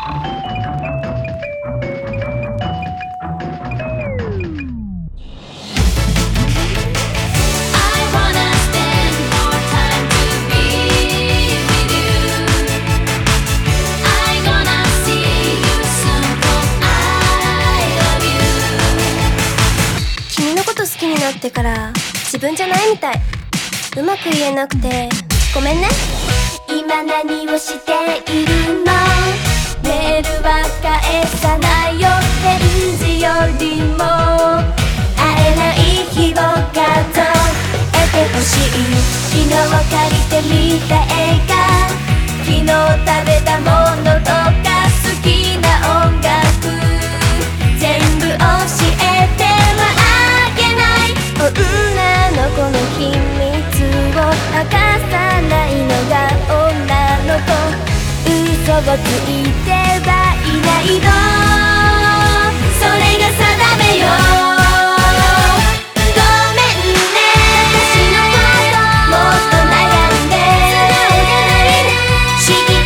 好きになってから自分じゃないみたい。うまく言えなくてごめんね。 今何をしているの？メールは返さないよ。返事よりも会えない日を数えてほしい。昨日借りてみた映画、昨日食べたものとか好きな音楽全部教えてはあげない。 女の子の秘密を明かさないのが女の子。 嘘をついてはいないの、それが定めよ。ごめんね、私のこともっと悩んで知り